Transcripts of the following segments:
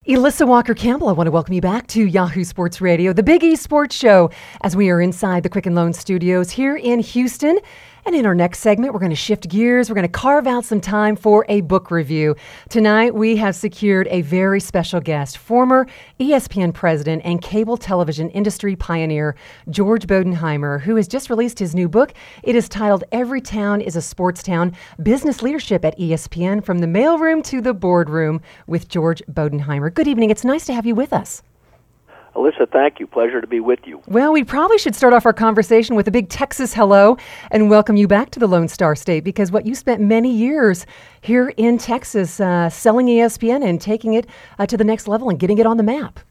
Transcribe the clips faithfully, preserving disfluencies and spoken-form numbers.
Elissa Walker-Campbell, I want to welcome you back to Yahoo Sports Radio, the Big E Sports Show, as we are inside the Quicken Loan Studios here in Houston. And in our next segment, we're going to shift gears. We're going to carve out some time for a book review. Tonight, we have secured a very special guest, former E S P N president and cable television industry pioneer, George Bodenheimer, who has just released his new book. It is titled Every Town is a Sports Town, Business Leadership at E S P N, From the Mailroom to the Boardroom, with George Bodenheimer. Good evening. It's nice to have you with us. Elissa, thank you. Pleasure to be with you. Well, we probably should start off our conversation with a big Texas hello and welcome you back to the Lone Star State, because what you spent many years here in Texas uh, selling E S P N and taking it uh, to the next level and getting it on the map.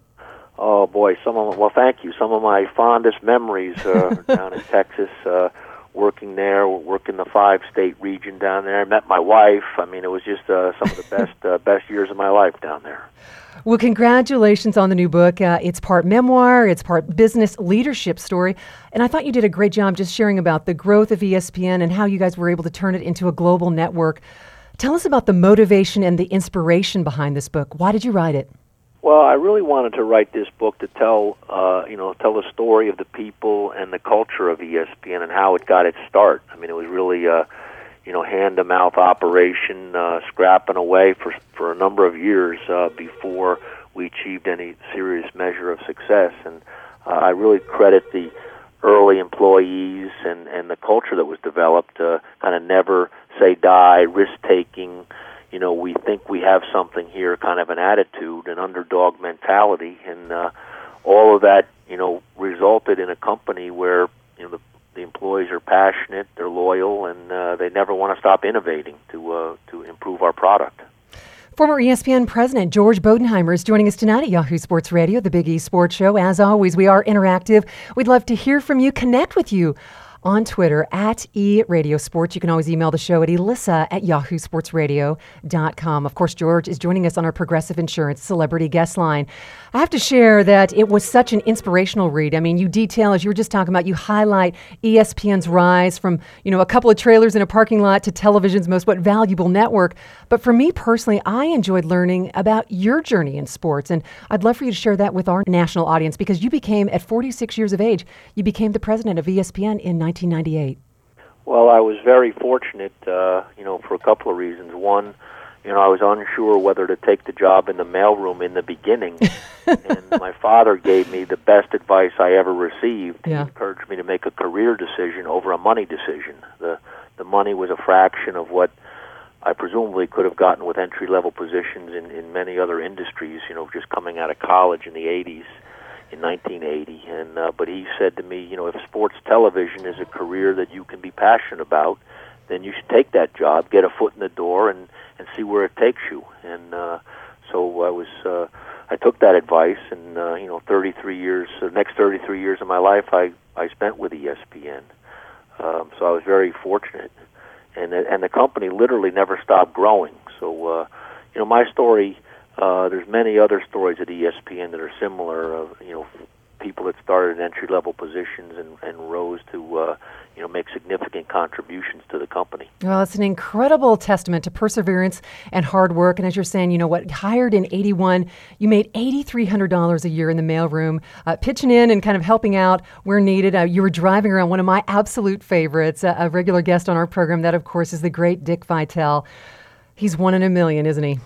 Oh, boy. Some of well, thank you. Some of my fondest memories uh, down in Texas, uh, working there, working the five-state region down there. I met my wife. I mean, it was just uh, some of the best uh, best years of my life down there. Well, congratulations on the new book. Uh, it's part memoir, it's part business leadership story, and I thought you did a great job just sharing about the growth of E S P N and how you guys were able to turn it into a global network. Tell us about the motivation and the inspiration behind this book. Why did you write it? Well, I really wanted to write this book to tell, uh, you know, tell the story of the people and the culture of E S P N and how it got its start. I mean, it was really a, you know, hand-to-mouth operation, uh, scrapping away for for a number of years uh, before we achieved any serious measure of success. And uh, I really credit the early employees and, and the culture that was developed, uh, kind of never say die, risk-taking, you know, we think we have something here kind of an attitude, an underdog mentality. And uh, all of that, you know, resulted in a company where, you know, the The employees are passionate, they're loyal, and uh, they never want to stop innovating to uh, to improve our product. Former E S P N president George Bodenheimer is joining us tonight at Yahoo Sports Radio, the Big E Sports Show. As always, we are interactive. We'd love to hear from you, connect with you on Twitter at eRadioSports. You can always email the show at elissa at yahoo sports radio dot com. Of course, George is joining us on our Progressive Insurance Celebrity Guest Line. I have to share that it was such an inspirational read. I mean, you detail, as you were just talking about, you highlight E S P N's rise from, you know, a couple of trailers in a parking lot to television's most what valuable network. But for me personally, I enjoyed learning about your journey in sports, and I'd love for you to share that with our national audience, because you became, at forty-six years of age, you became the president of E S P N in nineteen ninety-eight. Well, I was very fortunate, uh, you know, for a couple of reasons. One, you know, I was unsure whether to take the job in the mailroom in the beginning, and my father gave me the best advice I ever received. Yeah. He encouraged me to make a career decision over a money decision. The the money was a fraction of what I presumably could have gotten with entry-level positions in, in many other industries, you know, just coming out of college in the eighties, in nineteen eighty. And uh, but he said to me, you know, if sports television is a career that you can be passionate about, then you should take that job, get a foot in the door, and, and see where it takes you. And uh, so I was, uh, I took that advice, and uh, you know, thirty-three years, the next thirty-three years of my life, I, I spent with E S P N. Um, so I was very fortunate, and and the company literally never stopped growing. So uh, you know, my story. Uh, there's many other stories at E S P N that are similar. Of you know, people that started in entry-level positions and, and rose to uh, you know, make significant contributions to the company. Well, it's an incredible testament to perseverance and hard work. And as you're saying, you know what, hired in eighty-one, you made eight thousand three hundred dollars a year in the mailroom, uh, pitching in and kind of helping out where needed. Uh, you were driving around one of my absolute favorites, uh, a regular guest on our program. That, of course, is the great Dick Vitale. He's one in a million, isn't he?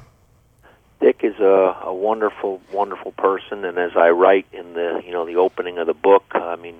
Dick is a, a wonderful, wonderful person, and as I write in the, you know, the opening of the book, I mean,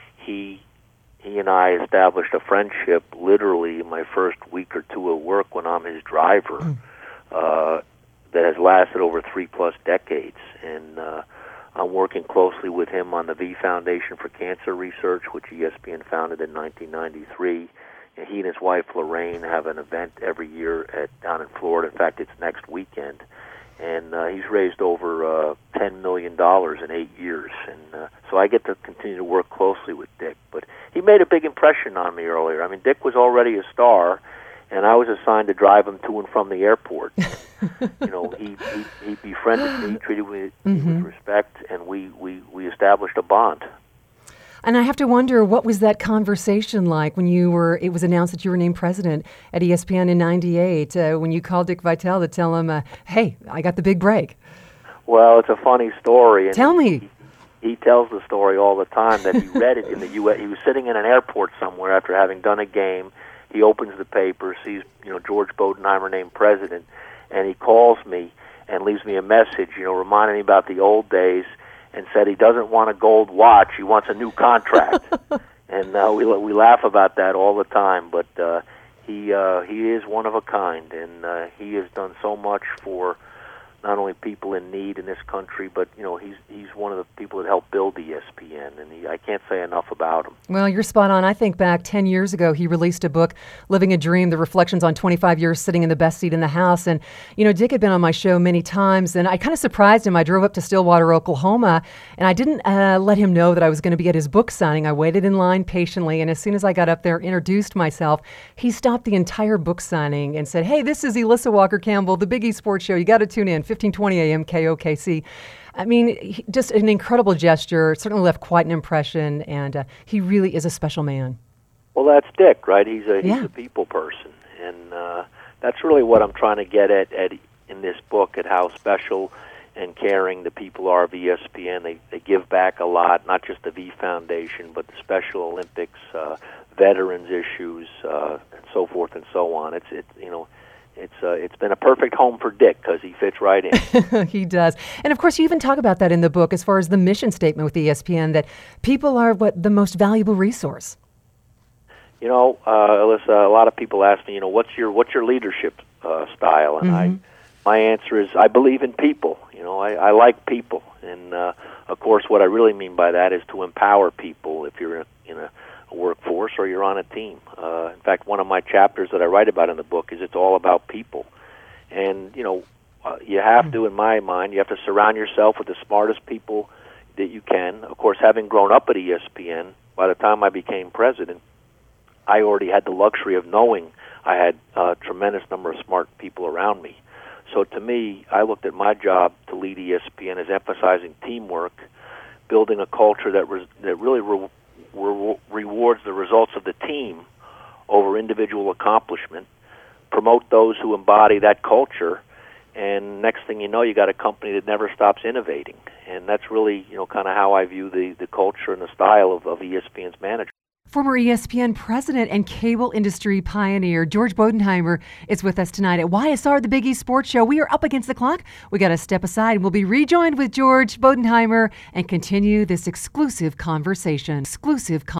he he and I established a friendship literally in my first week or two of work when I'm his driver, mm. uh, that has lasted over three plus decades, and uh, I'm working closely with him on the V Foundation for Cancer Research, which E S P N founded in nineteen ninety-three. And he and his wife Lorraine have an event every year at down in Florida. In fact, it's next weekend. And uh, he's raised over uh, ten million dollars in eight years. And uh, so I get to continue to work closely with Dick. But he made a big impression on me earlier. I mean, Dick was already a star, and I was assigned to drive him to and from the airport. you know, he, he, he befriended me, treated me mm-hmm. with respect, and we, we, we established a bond. And I have to wonder, what was that conversation like when you were, it was announced that you were named president at E S P N in ninety-eight, uh, when you called Dick Vitale to tell him, uh, hey, I got the big break? Well, it's a funny story. And Tell me. He, he tells the story all the time that he read it in the U S He was sitting in an airport somewhere after having done a game. He opens the paper, sees you know George Bodenheimer named president, and he calls me and leaves me a message, you know, reminding me about the old days, and said he doesn't want a gold watch, he wants a new contract. And uh, we we laugh about that all the time, but uh, he uh, he is one of a kind, and uh, he has done so much for not only people in need in this country, but you know he's he's one of the people that helped build E S P N, and he, I can't say enough about him. Well, you're spot on. I think back ten years ago, he released a book, Living a Dream, the reflections on twenty-five years sitting in the best seat in the House. And, you know, Dick had been on my show many times, and I kind of surprised him. I drove up to Stillwater, Oklahoma, and I didn't uh, let him know that I was going to be at his book signing. I waited in line patiently, and as soon as I got up there, introduced myself, he stopped the entire book signing and said, "Hey, this is Elissa Walker Campbell, the Big East Sports Show. You got to tune in, fifteen twenty a.m. K O K C." I mean, he, just an incredible gesture, certainly left quite an impression, and uh, he really is a special man. Well, that's Dick, right? He's a he's Yeah. a people person, and uh, that's really what I'm trying to get at, at in this book, at how special and caring the people are of E S P N. They they give back a lot, not just the V Foundation, but the Special Olympics, uh, veterans issues, uh, and so forth and so on. It's it you know. It's uh, it's been a perfect home for Dick because he fits right in. He does. And of course, you even talk about that in the book as far as the mission statement with E S P N, that people are what the most valuable resource. You know, uh, Alyssa, a lot of people ask me, you know, what's your what's your leadership uh, style? And Mm-hmm. I, my answer is, I believe in people. You know, I, I like people, and uh, of course, what I really mean by that is to empower people. If you're in a, in a workforce or you're on a team. Uh, in fact, one of my chapters that I write about in the book is it's all about people. And, you know, uh, you have to, in my mind, you have to surround yourself with the smartest people that you can. Of course, having grown up at E S P N, by the time I became president, I already had the luxury of knowing I had a tremendous number of smart people around me. So to me, I looked at my job to lead E S P N as emphasizing teamwork, building a culture that, was, that really re- Re- rewards the results of the team over individual accomplishment, promote those who embody that culture, and next thing you know, you got a company that never stops innovating. And that's really, you know, kind of how I view the, the culture and the style of, of E S P N's management. Former E S P N president and cable industry pioneer George Bodenheimer is with us tonight at Y S R, the Big East Sports Show. We are up against the clock. We got to step aside, and we'll be rejoined with George Bodenheimer and continue this exclusive conversation. Exclusive. Con-